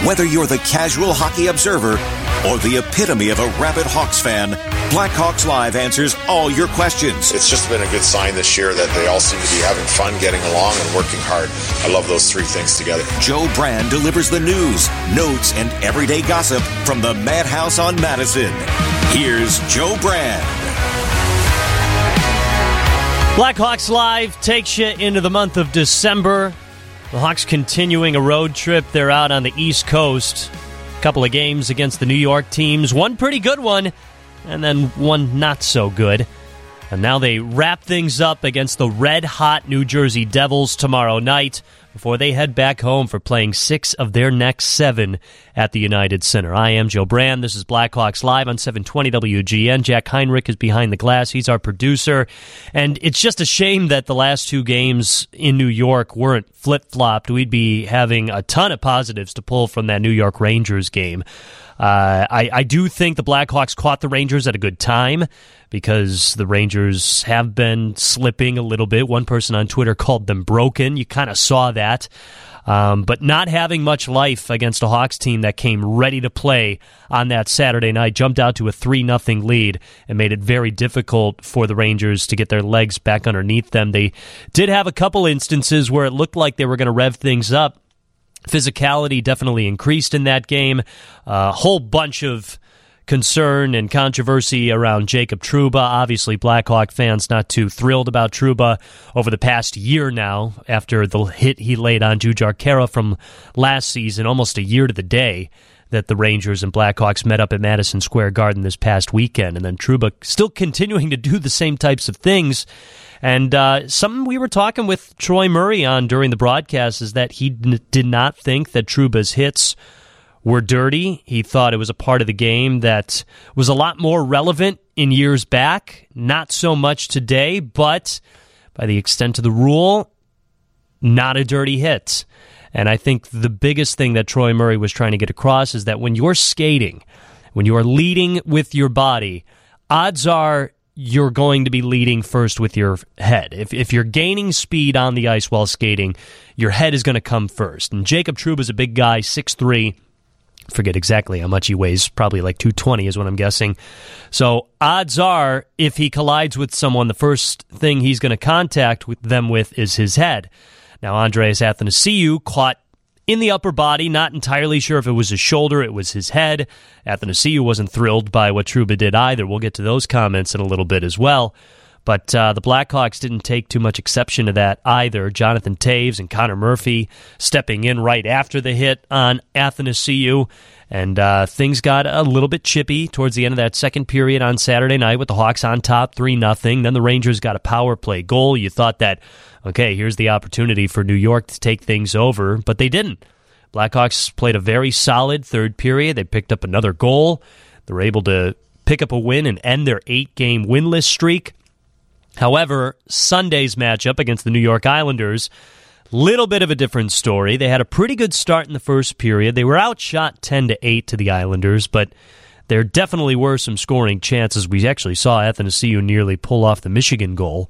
Whether you're the casual hockey observer or the epitome of a rabid Hawks fan, Blackhawks Live answers all your questions. It's just been a good sign this year that they all seem to be having fun, getting along, and working hard. I love those three things together. Joe Brand delivers the news, notes, and everyday gossip from the Madhouse on Madison. Here's Joe Brand. Blackhawks Live takes you into the month of December. The Hawks continuing a road trip. They're out on the East Coast. A couple of games against the New York teams. One pretty good one, and then one not so good. And now they wrap things up against the red-hot New Jersey Devils tomorrow night before they head back home for playing 6 of their next 7 at the United Center. I am Joe Brand. This is Blackhawks Live on 720 WGN. Jack Heinrich is behind the glass. He's our producer. And it's just a shame that the last 2 games in New York weren't flip-flopped. We'd be having a ton of positives to pull from that New York Rangers game. I do think the Blackhawks caught the Rangers at a good time because the Rangers have been slipping a little bit. One person on Twitter called them broken. You kind of saw that. But not having much life against a Hawks team that came ready to play on that Saturday night, jumped out to a 3-0 lead and made it very difficult for the Rangers to get their legs back underneath them. They did have a couple instances where it looked like they were going to rev things up. Physicality definitely increased in that game. A whole bunch of concern and controversy around Jacob Trouba. Obviously, Blackhawk fans not too thrilled about Trouba over the past year now after the hit he laid on Jujhar Khaira from last season, almost a year to the day that the Rangers and Blackhawks met up at Madison Square Garden this past weekend. And then Trouba still continuing to do the same types of things. And something we were talking with Troy Murray on during the broadcast is that he did not think that Trouba's hits were dirty. He thought it was a part of the game that was a lot more relevant in years back. Not so much today, but by the extent of the rule, not a dirty hit. And I think the biggest thing that Troy Murray was trying to get across is that when you're skating, when you are leading with your body, odds are you're going to be leading first with your head. If you're gaining speed on the ice while skating, your head is going to come first. And Jacob Trouba is a big guy, 6'3", forget exactly how much he weighs, probably like 220 is what I'm guessing. So odds are, if he collides with someone, the first thing he's going to contact with them with is his head. Now, Andreas Athanasiou caught in the upper body, not entirely sure if it was his shoulder, it was his head. Athanasiou wasn't thrilled by what Trouba did either. We'll get to those comments in a little bit as well. But the Blackhawks didn't take too much exception to that either. Jonathan Toews and Connor Murphy stepping in right after the hit on Athanasiou. And things got a little bit chippy towards the end of that second period on Saturday night with the Hawks on top 3-0. Then the Rangers got a power play goal. You thought that, okay, here's the opportunity for New York to take things over, but they didn't. Blackhawks played a very solid third period. They picked up another goal. They were able to pick up a win and end their 8-game winless streak. However, Sunday's matchup against the New York Islanders, little bit of a different story. They had a pretty good start in the first period. They were outshot 10-8 to the Islanders, but there definitely were some scoring chances. We actually saw Athanasiou nearly pull off the Michigan goal.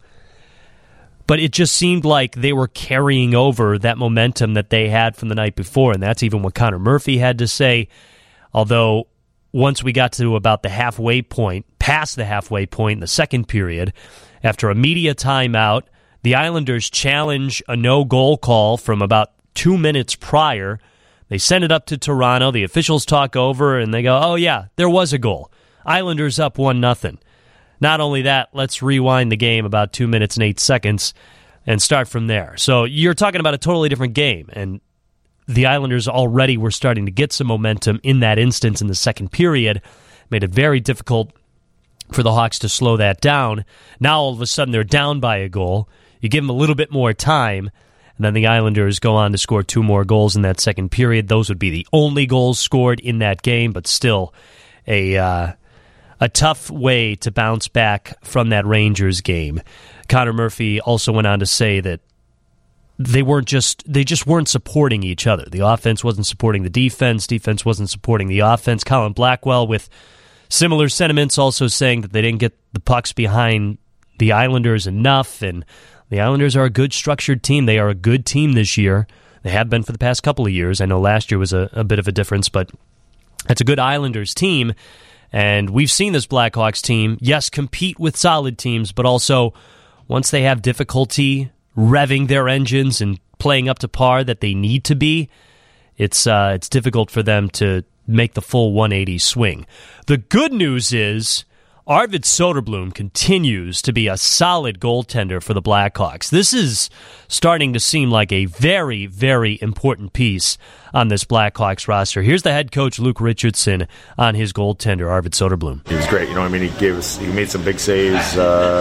But it just seemed like they were carrying over that momentum that they had from the night before, and that's even what Connor Murphy had to say. Although, once we got to about the halfway point, past the halfway point in the second period, after a media timeout, the Islanders challenge a no-goal call from about 2 minutes prior. They send it up to Toronto. The officials talk over, and they go, oh, yeah, there was a goal. Islanders up 1-0. Not only that, let's rewind the game about 2 minutes and 8 seconds and start from there. So you're talking about a totally different game, and the Islanders already were starting to get some momentum in that instance in the second period. Made it very difficult for the Hawks to slow that down. Now all of a sudden they're down by a goal. You give them a little bit more time, and then the Islanders go on to score 2 more goals in that second period. Those would be the only goals scored in that game, but still a tough way to bounce back from that Rangers game. Connor Murphy also went on to say that they just weren't supporting each other. The offense wasn't supporting the defense. Defense wasn't supporting the offense. Colin Blackwell with similar sentiments, also saying that they didn't get the pucks behind the Islanders enough, and the Islanders are a good structured team. They are a good team this year. They have been for the past couple of years. I know last year was a bit of a difference, but it's a good Islanders team. And we've seen this Blackhawks team, yes, compete with solid teams, but also once they have difficulty revving their engines and playing up to par that they need to be, it's difficult for them to make the full 180 swing. The good news is Arvid Soderblom continues to be a solid goaltender for the Blackhawks. This is starting to seem like a very, very important piece on this Blackhawks roster. Here's the head coach, Luke Richardson, on his goaltender, Arvid Soderblom. He was great. He made some big saves,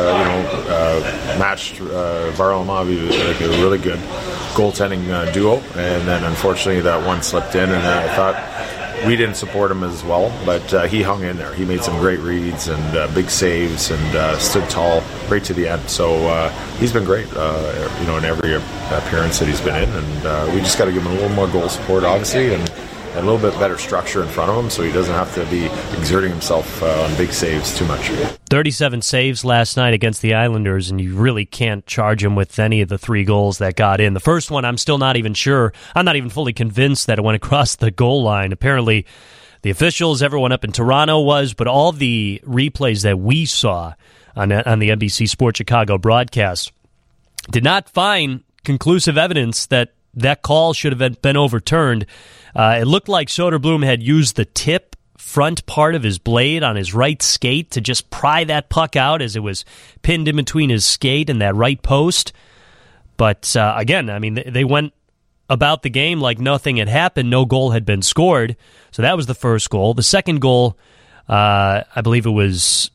matched Varlamov. He was like a really good goaltending duo. And then, unfortunately, that one slipped in, and I thought we didn't support him as well, but he hung in there. He made some great reads and big saves and stood tall right to the end. So he's been great, in every appearance that he's been in. And we just got to give him a little more goal support, obviously, and a little bit better structure in front of him so he doesn't have to be exerting himself on big saves too much. 37 saves last night against the Islanders, and you really can't charge him with any of the 3 goals that got in. The first one, I'm still not even sure. I'm not even fully convinced that it went across the goal line. Apparently, the officials, everyone up in Toronto was, but all the replays that we saw on the NBC Sports Chicago broadcast did not find conclusive evidence that that call should have been overturned. It looked like Soderblom had used the tip front part of his blade on his right skate to just pry that puck out as it was pinned in between his skate and that right post. But again, I mean, they went about the game like nothing had happened. No goal had been scored. So that was the first goal. The second goal, I believe it was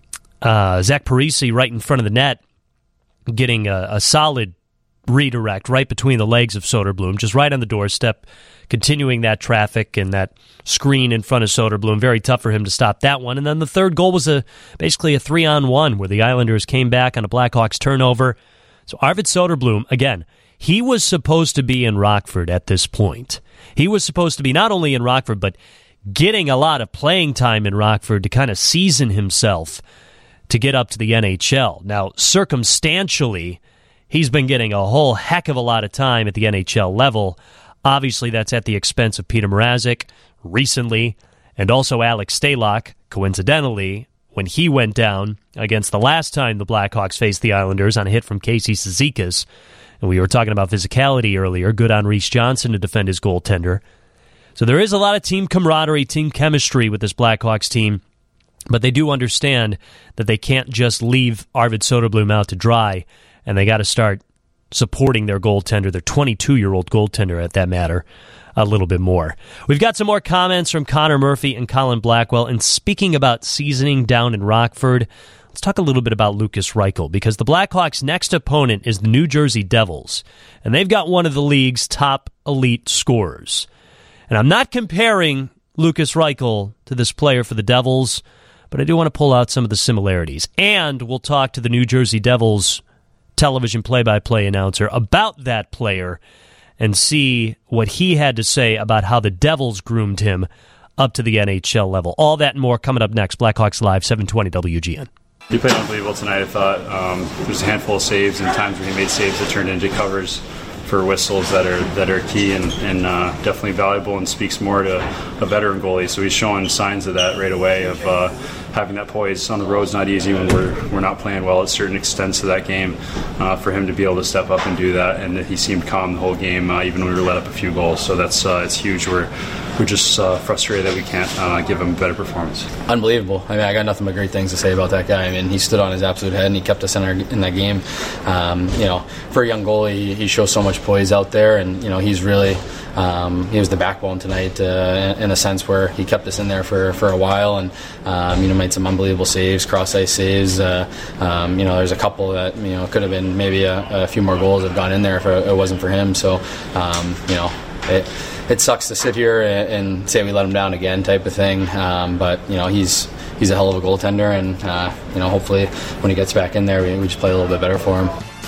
Zach Parise right in front of the net getting a solid redirect right between the legs of Soderblom, just right on the doorstep, continuing that traffic and that screen in front of Soderblom. Very tough for him to stop that one. And then the third goal was basically a 3-on-1 where the Islanders came back on a Blackhawks turnover. So Arvid Soderblom, again, he was supposed to be in Rockford at this point. He was supposed to be not only in Rockford, but getting a lot of playing time in Rockford to kind of season himself to get up to the NHL. Now, circumstantially, he's been getting a whole heck of a lot of time at the NHL level. Obviously, that's at the expense of Peter Mrazek recently, and also Alex Stalock, coincidentally, when he went down against the last time the Blackhawks faced the Islanders on a hit from Casey Cizikas. And we were talking about physicality earlier. Good on Reese Johnson to defend his goaltender. So there is a lot of team camaraderie, team chemistry with this Blackhawks team, but they do understand that they can't just leave Arvid Soderblom out to dry, and they got to start supporting their goaltender, their 22-year-old goaltender at that matter, a little bit more. We've got some more comments from Connor Murphy and Colin Blackwell. And speaking about seasoning down in Rockford, let's talk a little bit about Lukas Reichel, because the Blackhawks' next opponent is the New Jersey Devils, and they've got one of the league's top elite scorers. And I'm not comparing Lukas Reichel to this player for the Devils, but I do want to pull out some of the similarities. And we'll talk to the New Jersey Devils television play-by-play announcer about that player and see what he had to say about how the Devils groomed him up to the NHL level. All that and more coming up next. Blackhawks Live, 720 WGN. He played unbelievable tonight, I thought. There's a handful of saves and times when he made saves that turned into covers for whistles that are key and definitely valuable, and speaks more to a veteran goalie. So he's showing signs of that right away, of having that poise. On the road's not easy when we're not playing well at certain extents of that game. For him to be able to step up and do that, and he seemed calm the whole game, even when we were let up a few goals. So that's it's huge. We're just frustrated that we can't give him a better performance. Unbelievable. I mean, I got nothing but great things to say about that guy. I mean, he stood on his absolute head and he kept us in that game. For a young goalie, he shows so much poise out there, and he's really he was the backbone tonight in a sense where he kept us in there for a while, and made some unbelievable saves, cross ice saves. There's a couple that could have been maybe a few more goals that have gone in there if it wasn't for him. So it sucks to sit here and say we let him down again type of thing. But he's a hell of a goaltender, and hopefully when he gets back in there, we just play a little bit better for him.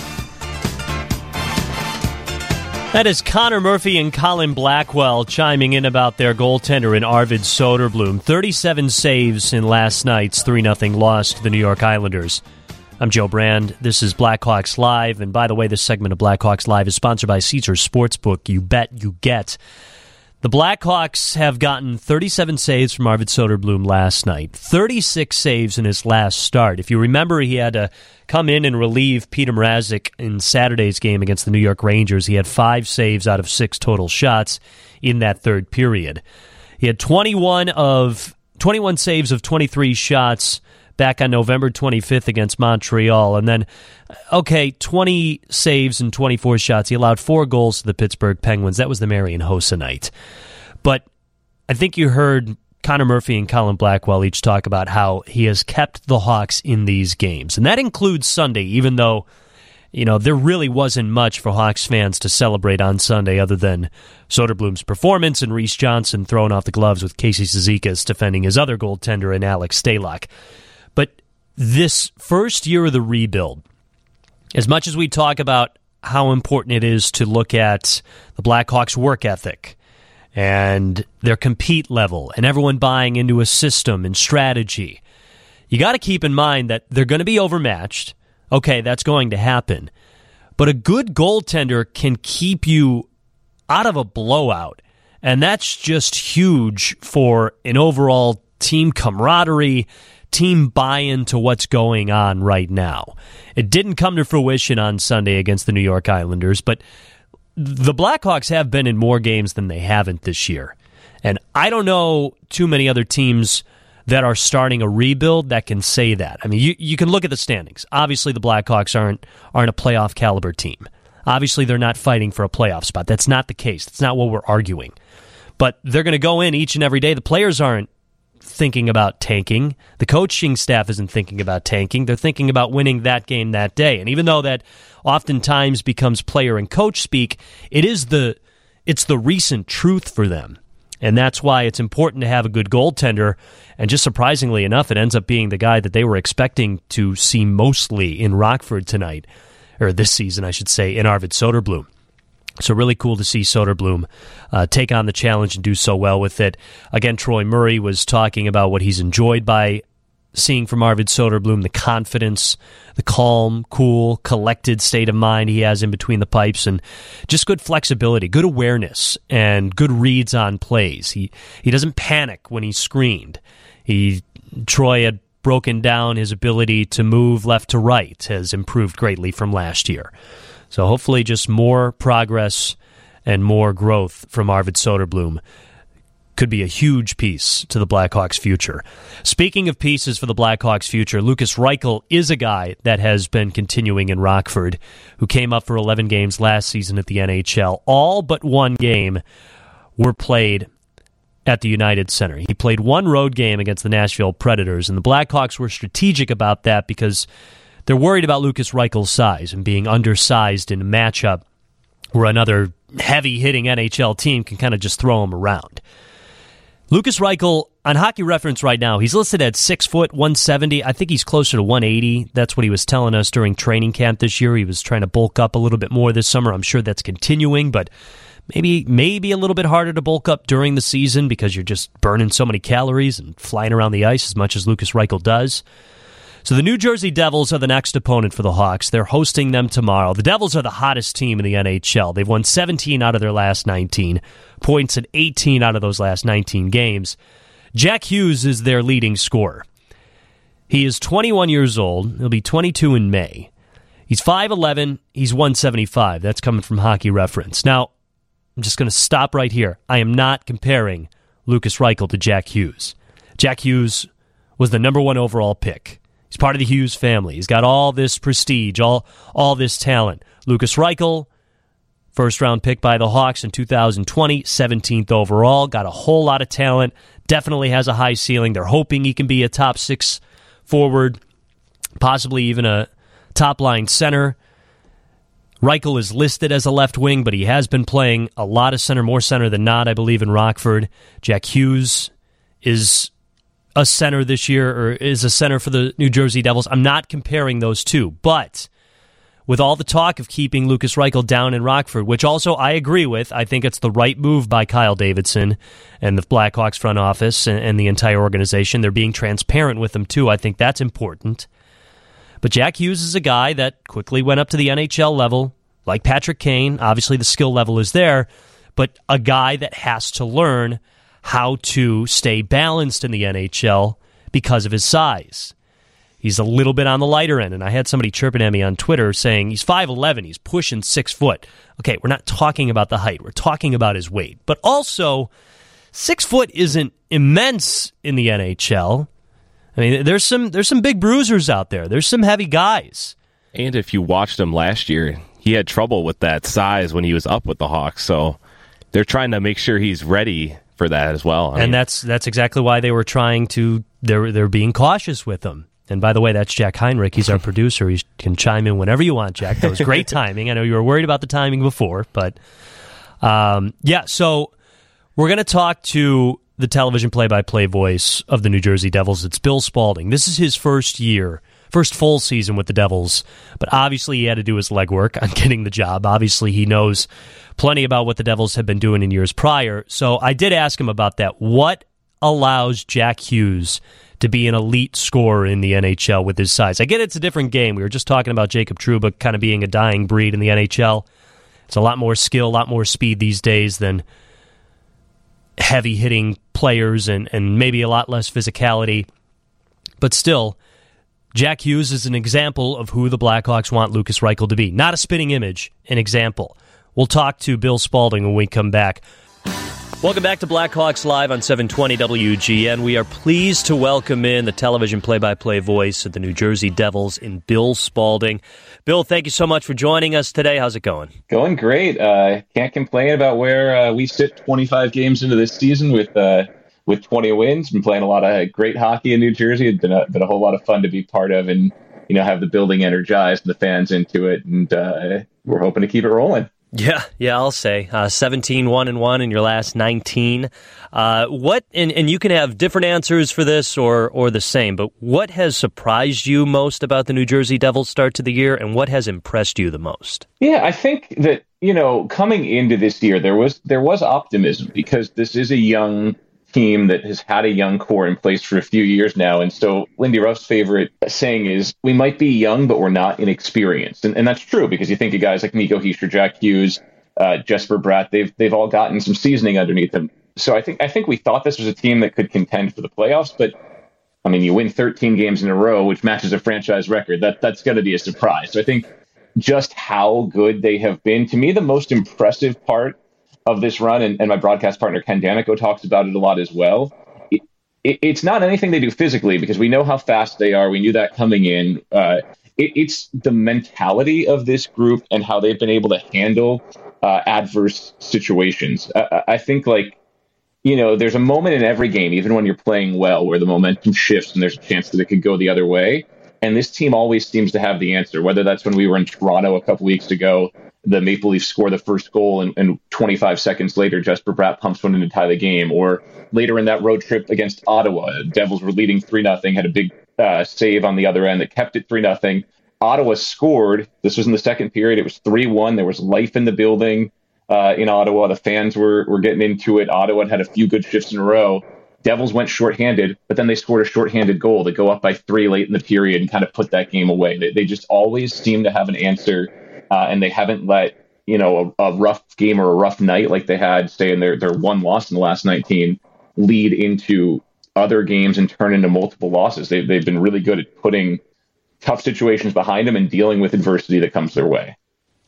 That is Connor Murphy and Colin Blackwell chiming in about their goaltender in Arvid Soderblom. 37 saves in last night's 3-0 loss to the New York Islanders. I'm Joe Brand. This is Blackhawks Live. And by the way, this segment of Blackhawks Live is sponsored by Caesars Sportsbook. You bet, you get. The Blackhawks have gotten 37 saves from Arvid Soderblom last night, 36 saves in his last start. If you remember, he had to come in and relieve Peter Mrazek in Saturday's game against the New York Rangers. He had 5 saves out of 6 total shots in that third period. He had 21 saves of 23 shots back on November 25th against Montreal. And then, 20 saves and 24 shots. He allowed 4 goals to the Pittsburgh Penguins. That was the Marian Hossa night. But I think you heard Connor Murphy and Colin Blackwell each talk about how he has kept the Hawks in these games. And that includes Sunday, even though, there really wasn't much for Hawks fans to celebrate on Sunday other than Soderblom's performance and Reese Johnson throwing off the gloves with Casey Cizikas defending his other goaltender in Alex Stalock. But this first year of the rebuild, as much as we talk about how important it is to look at the Blackhawks' work ethic and their compete level and everyone buying into a system and strategy, you got to keep in mind that they're going to be overmatched. Okay, that's going to happen. But a good goaltender can keep you out of a blowout, and that's just huge for an overall team camaraderie, team buy-in to what's going on right now. It didn't come to fruition on Sunday against the New York Islanders, but the Blackhawks have been in more games than they haven't this year. And I don't know too many other teams that are starting a rebuild that can say that. I mean, you can look at the standings. Obviously, the Blackhawks aren't a playoff caliber team. Obviously, they're not fighting for a playoff spot. That's not the case. That's not what we're arguing. But they're going to go in each and every day. The players aren't thinking about tanking. The coaching staff isn't thinking about tanking. They're thinking about winning that game that day. And even though that oftentimes becomes player and coach speak, it's the recent truth for them. And that's why it's important to have a good goaltender. And just surprisingly enough, it ends up being the guy that they were expecting to see mostly in Rockford tonight, or this season, I should say, in Arvid Soderblom. So really cool to see Soderblom take on the challenge and do so well with it. Again, Troy Murray was talking about what he's enjoyed by seeing from Arvid Soderblom, the confidence, the calm, cool, collected state of mind he has in between the pipes, and just good flexibility, good awareness, and good reads on plays. He doesn't panic when he's screened. Troy had broken down his ability to move left to right, has improved greatly from last year. So hopefully just more progress and more growth from Arvid Soderblom could be a huge piece to the Blackhawks' future. Speaking of pieces for the Blackhawks' future, Lukas Reichel is a guy that has been continuing in Rockford, who came up for 11 games last season at the NHL. All but one game were played at the United Center. He played one road game against the Nashville Predators, and the Blackhawks were strategic about that because they're worried about Lukas Reichel's size and being undersized in a matchup where another heavy-hitting NHL team can kind of just throw him around. Lukas Reichel, on Hockey Reference right now, he's listed at 6 foot, 170. I think he's closer to 180. That's what he was telling us during training camp this year. He was trying to bulk up a little bit more this summer. I'm sure that's continuing, but maybe a little bit harder to bulk up during the season because you're just burning so many calories and flying around the ice as much as Lukas Reichel does. So the New Jersey Devils are the next opponent for the Hawks. They're hosting them tomorrow. The Devils are the hottest team in the NHL. They've won 17 out of their last 19, points in 18 out of those last 19 games. Jack Hughes is their leading scorer. He is 21 years old. He'll be 22 in May. He's 5'11". He's 175. That's coming from Hockey Reference. Now, I'm just going to stop right here. I am not comparing Lukas Reichel to Jack Hughes. Jack Hughes was the number 1 overall pick. He's part of the Hughes family. He's got all this prestige, all this talent. Lukas Reichel, first-round pick by the Hawks in 2020, 17th overall, got a whole lot of talent, definitely has a high ceiling. They're hoping he can be a top 6 forward, possibly even a top-line center. Reichel is listed as a left wing, but he has been playing a lot of center, more center than not, I believe, in Rockford. Jack Hughes is a center this year, or is a center for the New Jersey Devils. I'm not comparing those two, but with all the talk of keeping Lukas Reichel down in Rockford, which also I agree with, I think it's the right move by Kyle Davidson and the Blackhawks front office and the entire organization. They're being transparent with him, too. I think that's important. But Jack Hughes is a guy that quickly went up to the NHL level, like Patrick Kane. Obviously, the skill level is there, but a guy that has to learn how to stay balanced in the NHL because of his size. He's a little bit on the lighter end, and I had somebody chirping at me on Twitter saying he's 5'11", he's pushing 6 foot. Okay, we're not talking about the height, we're talking about his weight. But also, 6 foot isn't immense in the NHL. I mean, there's some big bruisers out there. There's some heavy guys. And if you watched him last year, he had trouble with that size when he was up with the Hawks. So they're trying to make sure he's ready for that as well. And that's exactly why they were trying to. They're being cautious with him. And by the way, that's Jack Heinrich. He's our producer. He can chime in whenever you want, Jack. That was great timing. I know you were worried about the timing before, but So we're going to talk to the television play-by-play voice of the New Jersey Devils. It's Bill Spaulding. This is his first full season with the Devils, but obviously he had to do his legwork on getting the job. Obviously he knows plenty about what the Devils have been doing in years prior. So I did ask him about that. What allows Jack Hughes to be an elite scorer in the NHL with his size? I get it's a different game. We were just talking about Jacob Trouba kind of being a dying breed in the NHL. It's a lot more skill, a lot more speed these days than heavy-hitting players and maybe a lot less physicality. But still, Jack Hughes is an example of who the Blackhawks want Lukas Reichel to be. Not a spitting image, an example. We'll talk to Bill Spaulding when we come back. Welcome back to Blackhawks Live on 720 WGN. We are pleased to welcome in the television play-by-play voice of the New Jersey Devils in Bill Spaulding. Bill, thank you so much for joining us today. How's it going? Going great. Can't complain about where we sit 25 games into this season with 20 wins. Been playing a lot of great hockey in New Jersey. It's been a whole lot of fun to be part of and have the building energized and the fans into it. And we're hoping to keep it rolling. Yeah, I'll say 17-1-1 in your last 19. What and you can have different answers for this or the same, but what has surprised you most about the New Jersey Devils start to the year, and what has impressed you the most? Yeah, I think that coming into this year there was optimism because this is a young team that has had a young core in place for a few years now. And so Lindy Ruff's favorite saying is, we might be young, but we're not inexperienced. And that's true because you think of guys like Nico Hischier, Jack Hughes, Jesper Bratt, they've all gotten some seasoning underneath them. So I think we thought this was a team that could contend for the playoffs, but I mean, you win 13 games in a row, which matches a franchise record. That's going to be a surprise. So I think just how good they have been, to me, the most impressive part of this run, and my broadcast partner Ken Danico talks about it a lot as well. It's not anything they do physically because we know how fast they are. We knew that coming in. It's the mentality of this group and how they've been able to handle adverse situations. I think there's a moment in every game, even when you're playing well, where the momentum shifts and there's a chance that it could go the other way. And this team always seems to have the answer, whether that's when we were in Toronto a couple weeks ago, the Maple Leafs score the first goal and 25 seconds later, Jesper Bratt pumps one in to tie the game. Or later in that road trip against Ottawa, Devils were leading 3-0, had a big save on the other end that kept it 3-0. Ottawa scored. This was in the second period. It was 3-1. There was life in the building in Ottawa. The fans were getting into it. Ottawa had a few good shifts in a row. Devils went shorthanded, but then they scored a shorthanded goal to go up by 3 late in the period and kind of put that game away. They just always seem to have an answer. And they haven't let, a rough game or a rough night like they had, say, in their one loss in the last 19, lead into other games and turn into multiple losses. They've been really good at putting tough situations behind them and dealing with adversity that comes their way.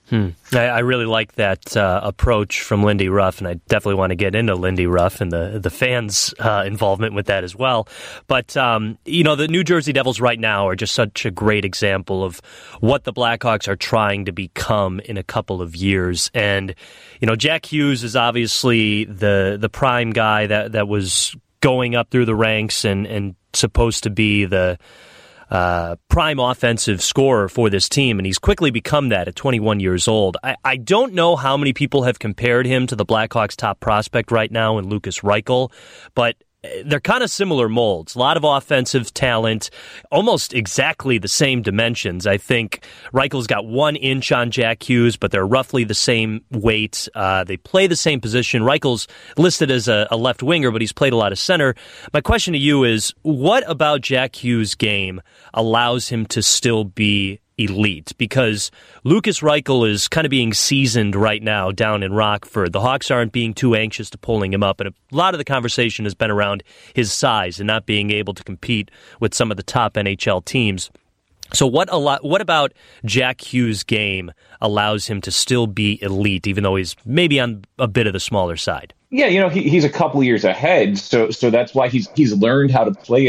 I really like that approach from Lindy Ruff, and I definitely want to get into Lindy Ruff and the fans' involvement with that as well. But, the New Jersey Devils right now are just such a great example of what the Blackhawks are trying to become in a couple of years. And, Jack Hughes is obviously the prime guy that was going up through the ranks and supposed to be the prime offensive scorer for this team, and he's quickly become that at 21 years old. I don't know how many people have compared him to the Blackhawks' top prospect right now in Lukas Reichel, but they're kind of similar molds. A lot of offensive talent, almost exactly the same dimensions. I think Reichel's got 1 inch on Jack Hughes, but they're roughly the same weight. They play the same position. Reichel's listed as a left winger, but he's played a lot of center. My question to you is, what about Jack Hughes' game allows him to still be elite? Because Lukas Reichel is kind of being seasoned right now down in Rockford. The Hawks aren't being too anxious to pulling him up, and a lot of the conversation has been around his size and not being able to compete with some of the top NHL teams. So what about Jack Hughes' game allows him to still be elite, even though he's maybe on a bit of the smaller side? Yeah, he's a couple years ahead, so that's why he's learned how to play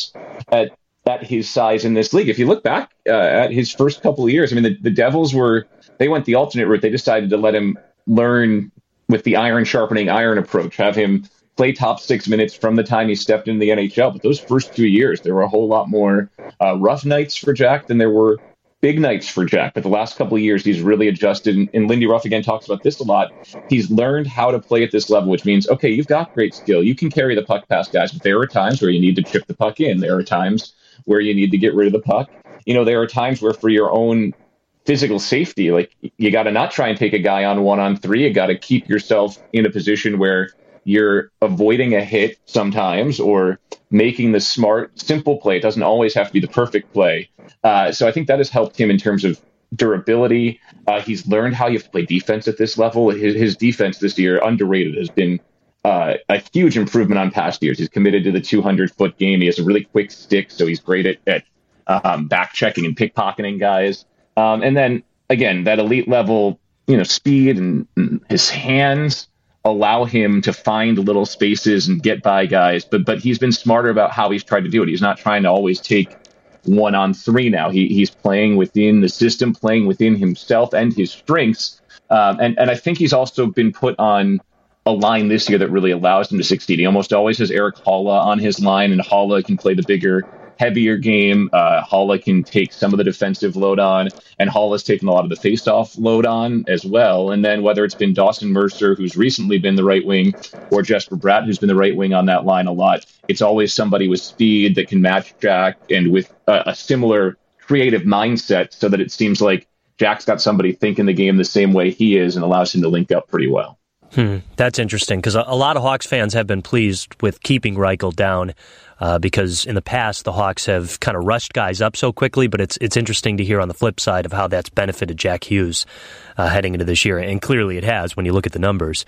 at his size in this league. If you look back at his first couple of years, I mean, the Devils they went the alternate route. They decided to let him learn with the iron sharpening iron approach, have him play top 6 minutes from the time he stepped into the NHL. But those first 2 years, there were a whole lot more rough nights for Jack than there were big nights for Jack. But the last couple of years, he's really adjusted. And Lindy Ruff, again, talks about this a lot. He's learned how to play at this level, which means, okay, you've got great skill. You can carry the puck past guys, but there are times where you need to chip the puck in. There are times where you need to get rid of the puck. There are times where for your own physical safety, like, you got to not try and take a guy on 1-on-3. You got to keep yourself in a position where you're avoiding a hit sometimes or making the smart, simple play. It doesn't always have to be the perfect play. So I think that has helped him in terms of durability. He's learned how you have to play defense at this level. His defense this year, underrated, has been a huge improvement on past years. He's committed to the 200-foot game. He has a really quick stick, so he's great at back checking and pickpocketing guys. And then, again, that elite level, speed and his hands allow him to find little spaces and get by guys. But he's been smarter about how he's tried to do it. He's not trying to always take 1-on-3 now. He's playing within the system, playing within himself and his strengths. And I think he's also been put on a line this year that really allows him to succeed. He almost always has Erik Haula on his line, and Haula can play the bigger, heavier game. Haula can take some of the defensive load on, and Haula's taken a lot of the face-off load on as well. And then whether it's been Dawson Mercer, who's recently been the right wing, or Jesper Bratt, who's been the right wing on that line a lot, it's always somebody with speed that can match Jack and with a similar creative mindset, so that it seems like Jack's got somebody thinking the game the same way he is and allows him to link up pretty well. That's interesting, because a lot of Hawks fans have been pleased with keeping Reichel down because in the past the Hawks have kind of rushed guys up so quickly, but it's interesting to hear on the flip side of how that's benefited Jack Hughes heading into this year, and clearly it has when you look at the numbers.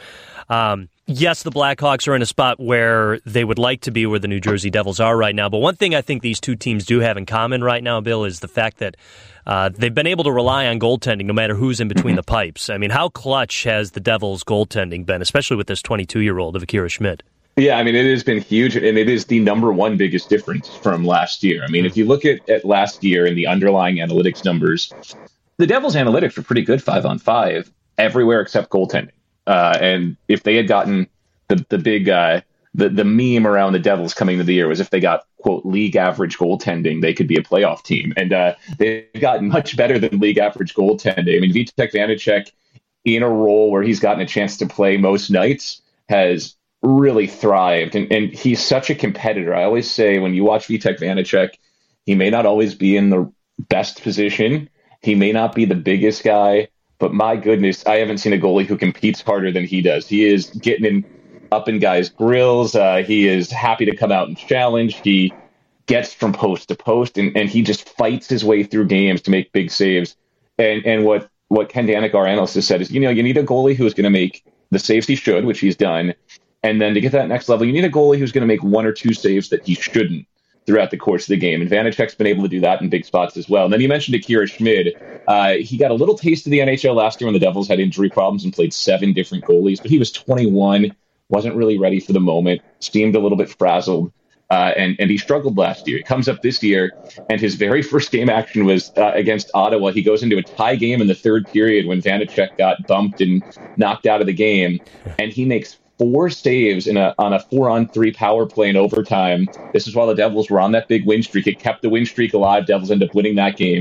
Yes, the Blackhawks are in a spot where they would like to be where the New Jersey Devils are right now, but one thing I think these two teams do have in common right now, Bill, is the fact that they've been able to rely on goaltending no matter who's in between the pipes. I mean, how clutch has the Devils' goaltending been, especially with this 22-year-old of Akira Schmid? Yeah, I mean, it has been huge, and it is the number one biggest difference from last year. I mean, if you look at last year and the underlying analytics numbers, the Devils' analytics were pretty good 5-on-5 everywhere except goaltending. And if they had gotten the big the meme around the Devils coming into the year was if they got, quote, league average goaltending, they could be a playoff team. And they've gotten much better than league average goaltending. I mean, Vitek Vanacek, in a role where he's gotten a chance to play most nights, has really thrived. And he's such a competitor. I always say when you watch Vitek Vanacek, he may not always be in the best position. He may not be the biggest guy. But my goodness, I haven't seen a goalie who competes harder than he does. He is getting up in guys' grills. He is happy to come out and challenge. He gets from post to post, and he just fights his way through games to make big saves. And what Ken Danik, our analyst, has said is, you need a goalie who's going to make the saves he should, which he's done. And then to get that next level, you need a goalie who's going to make one or two saves that he shouldn't throughout the course of the game. And Vanacek's been able to do that in big spots as well. And then you mentioned Akira Schmid. He got a little taste of the NHL last year when the Devils had injury problems and played 7 different goalies, but he was 21, wasn't really ready for the moment, seemed a little bit frazzled, and he struggled last year. He comes up this year, and his very first game action was against Ottawa. He goes into a tie game in the third period when Vanacek got bumped and knocked out of the game, and he makes 4 saves on a 4-on-3 power play in overtime. This is while the Devils were on that big win streak. It kept the win streak alive. Devils end up winning that game.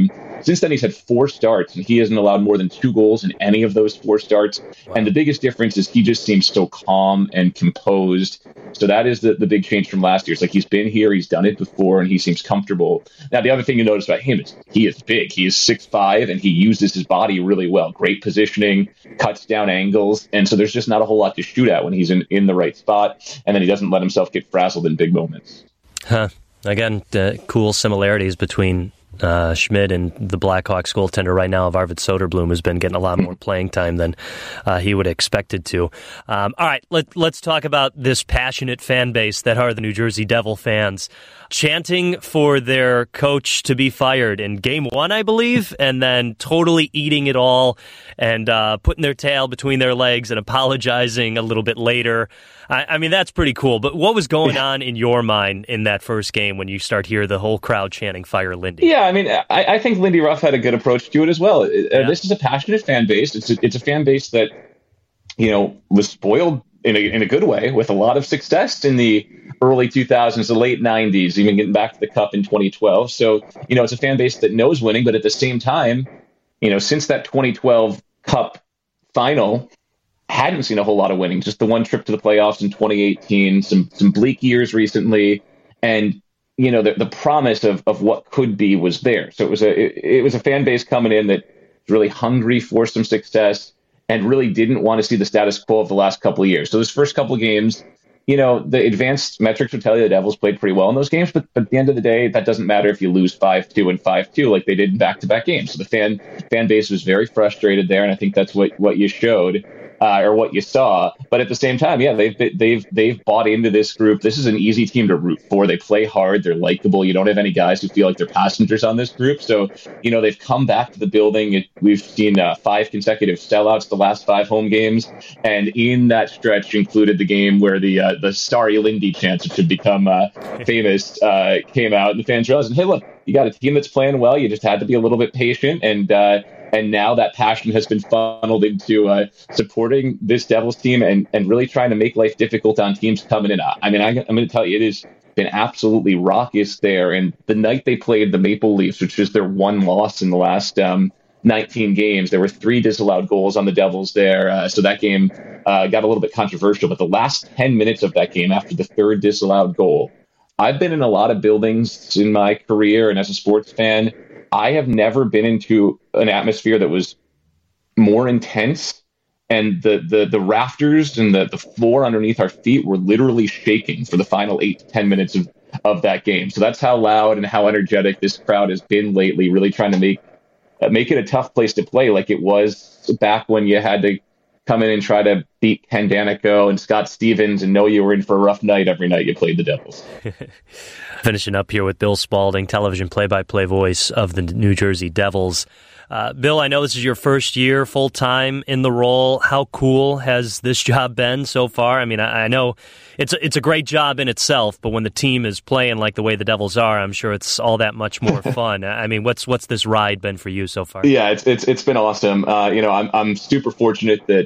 Since then, he's had 4 starts, and he hasn't allowed more than 2 goals in any of those 4 starts. Wow. And the biggest difference is he just seems so calm and composed. So that is the big change from last year. It's like he's been here, he's done it before, and he seems comfortable. Now, the other thing you notice about him is he is big. He is 6'5", and he uses his body really well. Great positioning, cuts down angles, and so there's just not a whole lot to shoot at when he's in the right spot, and then he doesn't let himself get frazzled in big moments. Again, cool similarities between Schmidt and the Blackhawks goaltender right now of Arvid Soderblom, who's been getting a lot more playing time than he would have expected to. All right, let's talk about this passionate fan base that are the New Jersey Devil fans, chanting for their coach to be fired in Game 1, I believe, and then totally eating it all and putting their tail between their legs and apologizing a little bit later. I mean, that's pretty cool. But what was going on in your mind in that first game when you start hear the whole crowd chanting, "Fire Lindy"? Yeah, I mean, I think Lindy Ruff had a good approach to it as well. This is a passionate fan base. It's a fan base that, was spoiled in a good way with a lot of success in the early 2000s, the late 90s, even getting back to the Cup in 2012. So, it's a fan base that knows winning, but at the same time, since that 2012 Cup final, hadn't seen a whole lot of winning. Just the one trip to the playoffs in 2018, some bleak years recently, and the promise of what could be was there. So it was a fan base coming in that was really hungry for some success and really didn't want to see the status quo of the last couple of years. So those first couple of games, the advanced metrics would tell you the Devils played pretty well in those games, but at the end of the day, that doesn't matter if you lose 5-2 and 5-2 like they did in back-to-back games. So the fan base was very frustrated there, and I think that's what you showed. Or what you saw, but at the same time, they've bought into this group. This is an easy team to root for. They play hard. They're likable. You don't have any guys who feel like they're passengers on this group. So, they've come back to the building. We've seen 5 consecutive sellouts the last 5 home games, and in that stretch included the game where the Starry Lindy chants, which should become famous, came out, and the fans realized, hey, look, you got a team that's playing well. You just had to be a little bit patient, and now that passion has been funneled into supporting this Devils team and really trying to make life difficult on teams coming in. I mean, I'm going to tell you, it has been absolutely raucous there. And the night they played the Maple Leafs, which is their one loss in the last 19 games, there were 3 disallowed goals on the Devils there. So that game got a little bit controversial. But the last 10 minutes of that game, after the 3rd disallowed goal, I've been in a lot of buildings in my career and as a sports fan, I have never been into an atmosphere that was more intense, and the rafters and the floor underneath our feet were literally shaking for the final 8 to 10 minutes of that game. So that's how loud and how energetic this crowd has been lately, really trying to make it a tough place to play like it was back when you had to come in and try to beat Ken Danico and Scott Stevens and know you were in for a rough night every night you played the Devils. Finishing up here with Bill Spalding, television play-by-play voice of the New Jersey Devils. Bill, I know this is your first year full-time in the role. How cool has this job been so far? I mean, I know it's a great job in itself, but when the team is playing like the way the Devils are, I'm sure it's all that much more fun. I mean, what's this ride been for you so far? Yeah, it's been awesome. I'm super fortunate that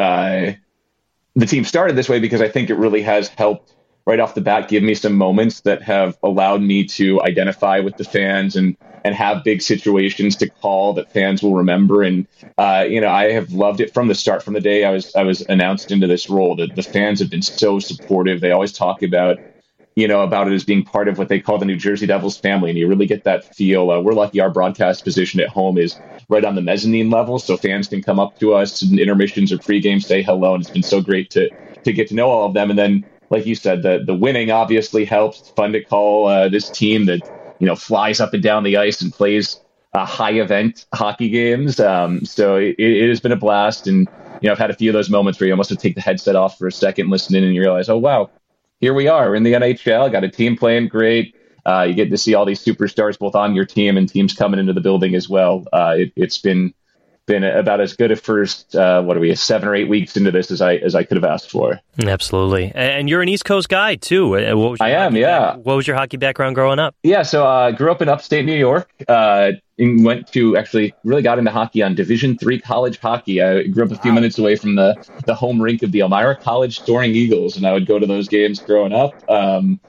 the team started this way because I think it really has helped right off the bat give me some moments that have allowed me to identify with the fans and have big situations to call that fans will remember. And, I have loved it from the start, from the day I was announced into this role. The fans have been so supportive. They always talk about it as being part of what they call the New Jersey Devils family. And you really get that feel. We're lucky our broadcast position at home is right on the mezzanine level. So fans can come up to us in intermissions or pregame, say hello. And it's been so great to get to know all of them. And then, like you said, the winning obviously helps. It's fun to call this team that, flies up and down the ice and plays high event hockey games. So it has been a blast. And, I've had a few of those moments where you almost have to take the headset off for a second, listen in, and you realize, oh, wow, here we are. We're in the NHL. Got a team playing great. You get to see all these superstars both on your team and teams coming into the building as well. It's been about as good a first 7 or 8 weeks into this as I could have asked for. Absolutely. And you're an East Coast guy too. I am, yeah. What was your hockey background growing up? Yeah, so I grew up in upstate New York and really got into hockey on Division III college hockey. I grew up a few minutes away from the home rink of the Elmira College Soaring Eagles, and I would go to those games growing up.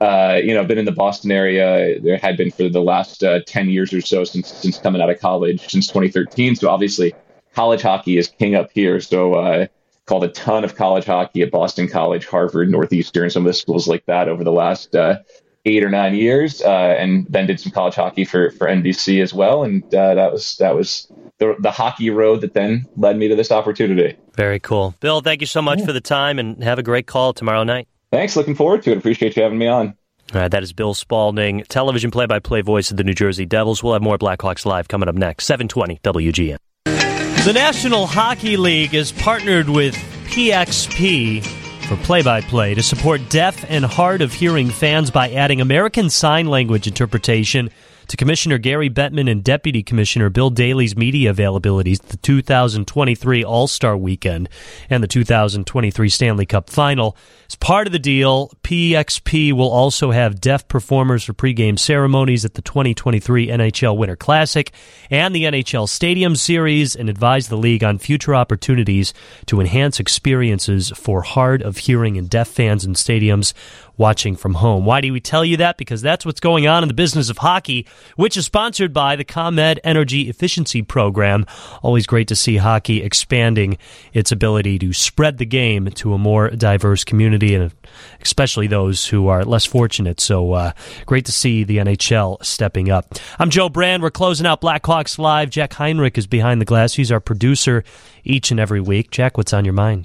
been in the Boston area. There had been for the last 10 years or so since coming out of college, since 2013. So obviously college hockey is king up here. So called a ton of college hockey at Boston College, Harvard, Northeastern, some of the schools like that over the last 8 or 9 years, and then did some college hockey for NBC as well. And that was the hockey road that then led me to this opportunity. Very cool. Bill, thank you so much for the time, and have a great call tomorrow night. Thanks. Looking forward to it. Appreciate you having me on. All right, that is Bill Spalding, television play-by-play voice of the New Jersey Devils. We'll have more Blackhawks Live coming up next, 720 WGN. The National Hockey League has partnered with PXP for play-by-play to support deaf and hard-of-hearing fans by adding American Sign Language interpretation to Commissioner Gary Bettman and Deputy Commissioner Bill Daley's media availabilities the 2023 All-Star Weekend and the 2023 Stanley Cup Final. As part of the deal, PXP will also have deaf performers for pregame ceremonies at the 2023 NHL Winter Classic and the NHL Stadium Series, and advise the league on future opportunities to enhance experiences for hard-of-hearing and deaf fans in stadiums watching from home. Why do we tell you that? Because that's what's going on in the business of hockey, which is sponsored by the ComEd Energy Efficiency Program. Always great to see hockey expanding its ability to spread the game to a more diverse community, and especially those who are less fortunate. So great to see the NHL stepping up. I'm Joe Brand. We're closing out Blackhawks Live. Jack Heinrich is behind the glass. He's our producer each and every week. Jack, what's on your mind?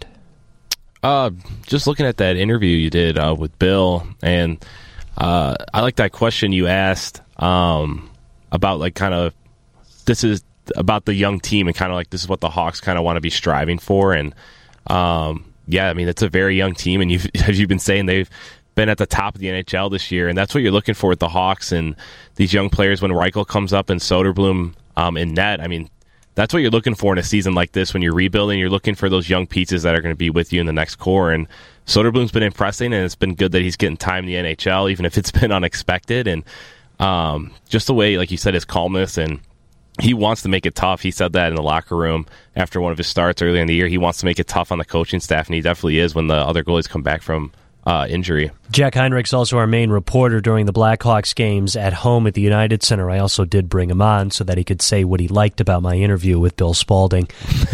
Just looking at that interview you did with Bill, and I like that question you asked about, like, kind of this is about the young team, and kind of like this is what the Hawks kind of want to be striving for. And yeah, I mean, it's a very young team, and as you've been saying, they've been at the top of the NHL this year, and that's what you're looking for with the Hawks and these young players. When Reichel comes up and Soderblom in net, I mean, that's what you're looking for in a season like this. When you're rebuilding, you're looking for those young pieces that are going to be with you in the next core. And Soderblom's been impressing, and it's been good that he's getting time in the NHL, even if it's been unexpected. And just the way, like you said, his calmness, and he wants to make it tough. He said that in the locker room after one of his starts earlier in the year. He wants to make it tough on the coaching staff, and he definitely is when the other goalies come back from injury. Jack Heinrich's also our main reporter during the Blackhawks games at home at the United Center. I also did bring him on so that he could say what he liked about my interview with Bill Spalding.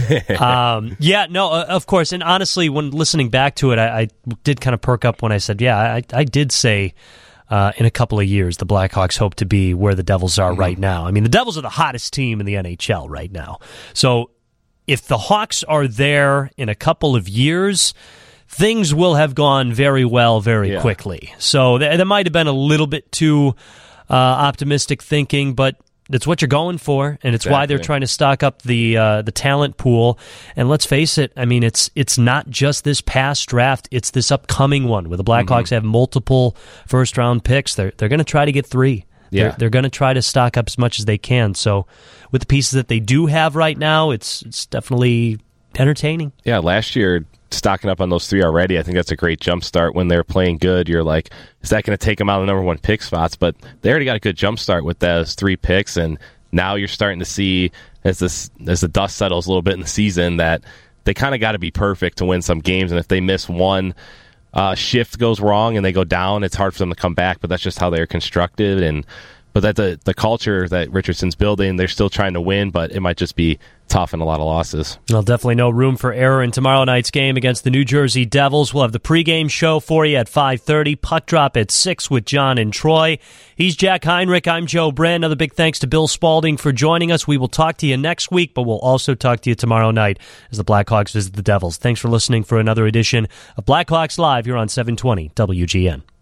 Of course. And honestly, when listening back to it, I did kind of perk up when I said, I did say in a couple of years the Blackhawks hope to be where the Devils are right now. I mean, the Devils are the hottest team in the NHL right now. So if the Hawks are there in a couple of years, things will have gone very well very quickly. So that might have been a little bit too optimistic thinking, but that's what you're going for, and it's why they're trying to stock up the talent pool. And let's face it, I mean, it's not just this past draft; it's this upcoming one where the Blackhawks have multiple first-round picks. They're going to try to get 3. Yeah. They're going to try to stock up as much as they can. So with the pieces that they do have right now, it's definitely entertaining. Yeah, last year, stocking up on those 3 already, I think that's a great jump start. When they're playing good, you're like, is that going to take them out of the number 1 pick spots? But they already got a good jump start with those 3 picks, and now you're starting to see, as the dust settles a little bit in the season, that they kind of got to be perfect to win some games. And if they miss one shift goes wrong and they go down, it's hard for them to come back. But that's just how they're constructed. But that the culture that Richardson's building, they're still trying to win, but it might just be tough and a lot of losses. Well, definitely no room for error in tomorrow night's game against the New Jersey Devils. We'll have the pregame show for you at 5:30, puck drop at 6 with John and Troy. He's Jack Heinrich. I'm Joe Brand. Another big thanks to Bill Spalding for joining us. We will talk to you next week, but we'll also talk to you tomorrow night as the Blackhawks visit the Devils. Thanks for listening for another edition of Blackhawks Live here on 720 WGN.